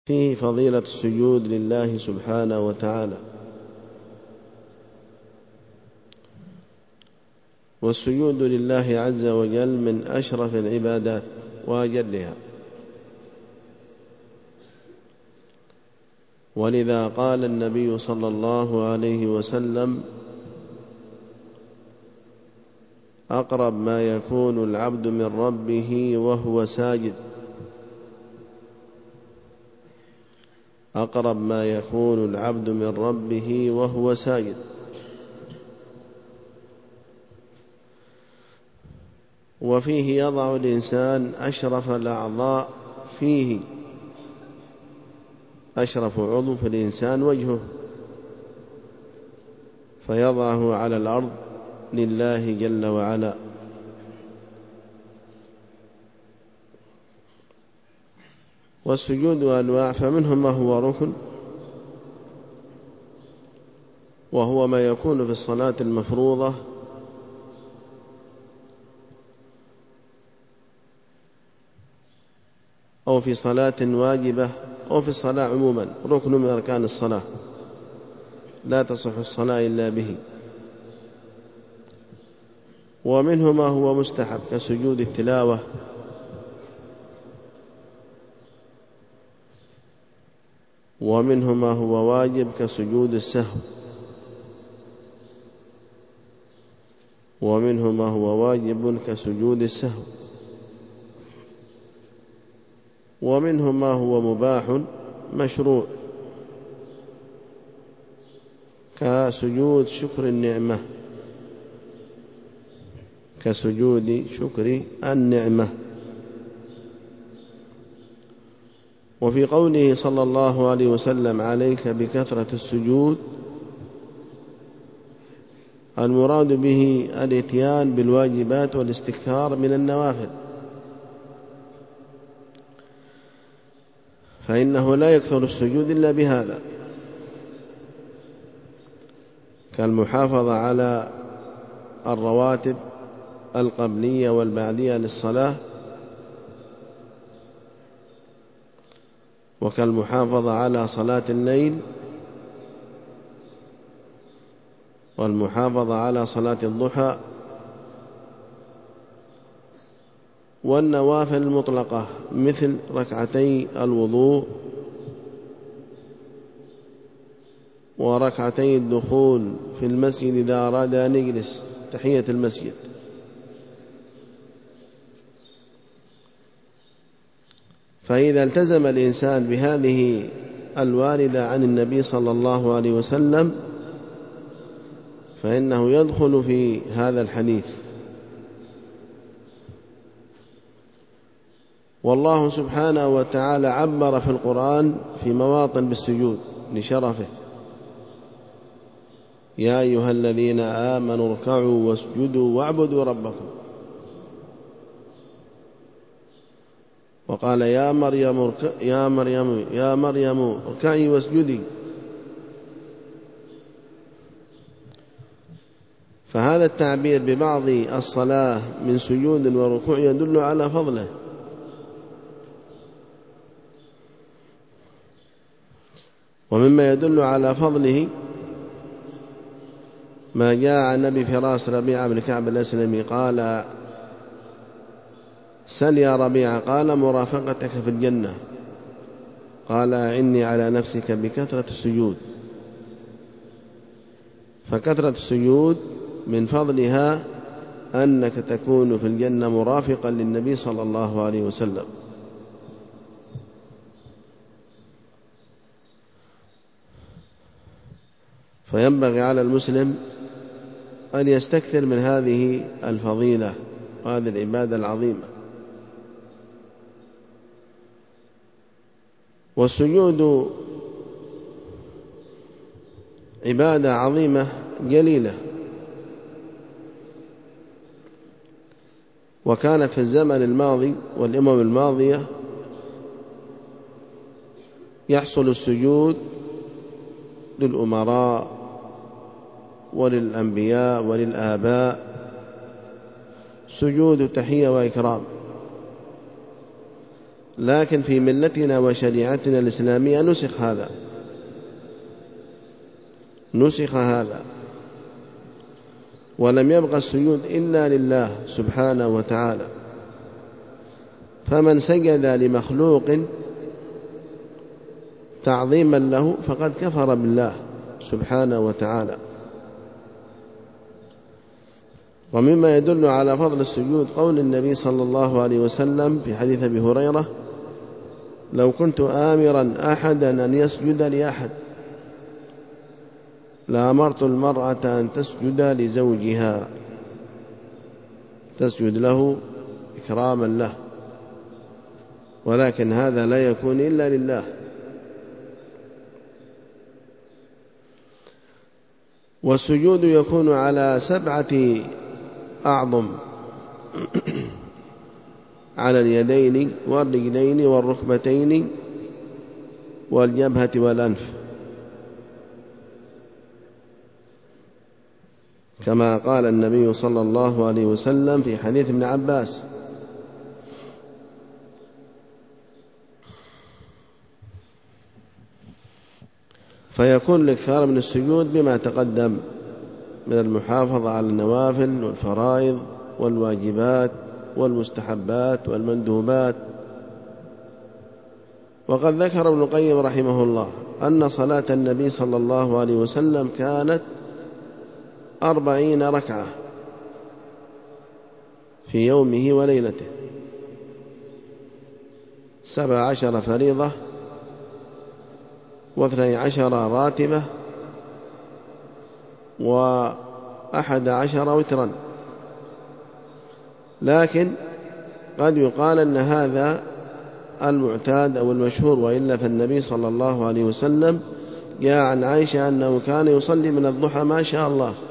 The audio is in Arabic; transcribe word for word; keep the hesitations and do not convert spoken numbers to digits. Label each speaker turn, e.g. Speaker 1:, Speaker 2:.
Speaker 1: فيه فضيلة السجود لله سبحانه وتعالى. والسجود لله عز وجل من أشرف العبادات وأجلها، ولذا قال النبي صلى الله عليه وسلم: أقرب ما يكون العبد من ربه وهو ساجد أقرب ما يكون العبد من ربه وهو ساجد وفيه يضع الإنسان أشرف الأعضاء فيه أشرف عضو في الإنسان وجهه، فيضعه على الأرض لله جل وعلا. والسجود أنواع، فمنهم ما هو ركن، وهو ما يكون في الصلاة المفروضة أو في صلاة واجبة أو في الصلاة عموما، ركن من أركان الصلاة لا تصح الصلاة إلا به. ومنه ما هو مستحب كسجود التلاوة، ومنه ما هو واجب كسجود السهو، ومنه ما هو واجب كسجود السهو، ومنه ما هو مباح مشروع كسجود شكر النعمة كسجود شكر النعمة. وفي قوله صلى الله عليه وسلم: عليك بكثرة السجود، المراد به الاتيان بالواجبات والاستكثار من النوافل، فإنه لا يكثر السجود إلا بهذا، كالمحافظة على الرواتب القبلية والبعدية للصلاة، وكالمحافظة على صلاة الليل، والمحافظة على صلاة الضحى، والنوافل المطلقة مثل ركعتي الوضوء وركعتي الدخول في المسجد إذا أراد أن يجلس تحية المسجد. فإذا التزم الإنسان بهذه الواردة عن النبي صلى الله عليه وسلم فإنه يدخل في هذا الحديث. والله سبحانه وتعالى عبر في القرآن في مواطن بالسجود لشرفه: يا أيها الذين آمنوا اركعوا واسجدوا واعبدوا ربكم. وقال: يا مريم ارك... يا مريم يا مريم اركعي واسجدي. فهذا التعبير ببعض الصلاة من سجود وركوع يدل على فضله. ومما يدل على فضله ما جاء عن أبي فراس ربيعة بن كعب الأسلمي قال: سل يا ربيعة. قال: مرافقتك في الجنة. قال: أعني على نفسك بكثرة السجود. فكثرة السجود من فضلها أنك تكون في الجنة مرافقا للنبي صلى الله عليه وسلم. فينبغي على المسلم أن يستكثر من هذه الفضيلة وهذه العبادة العظيمة. والسجود عبادة عظيمة جليلة، وكانت في الزمن الماضي والأمم الماضية يحصل السجود للأمراء وللأنبياء وللآباء، سجود تحية وإكرام. لكن في ملتنا وشريعتنا الإسلامية نسخ هذا نسخ هذا ولم يبقى السجود إلا لله سبحانه وتعالى. فمن سجد لمخلوق تعظيما له فقد كفر بالله سبحانه وتعالى. ومما يدل على فضل السجود قول النبي صلى الله عليه وسلم في حديث أبي هريرة: لو كنت آمرا أحدا أن يسجد لأحد لأمرت المرأة أن تسجد لزوجها، تسجد له إكراما له، ولكن هذا لا يكون إلا لله. والسجود يكون على سبعة أعظم: على اليدين والرجلين والركبتين والجبهة والأنف، كما قال النبي صلى الله عليه وسلم في حديث ابن عباس: فيكون الإكثار من السجود بما تقدم من المحافظة على النوافل والفرائض والواجبات والمستحبات والمندوبات. وقد ذكر ابن القيم رحمه الله أن صلاة النبي صلى الله عليه وسلم كانت أربعين ركعة في يومه وليلته، سبع عشر فريضة واثني عشر راتبة وأحد عشر وترا. لكن قد يقال أن هذا المعتاد أو المشهور، وإلا فالنبي صلى الله عليه وسلم جاء عن عائشة أنه كان يصلي من الضحى ما شاء الله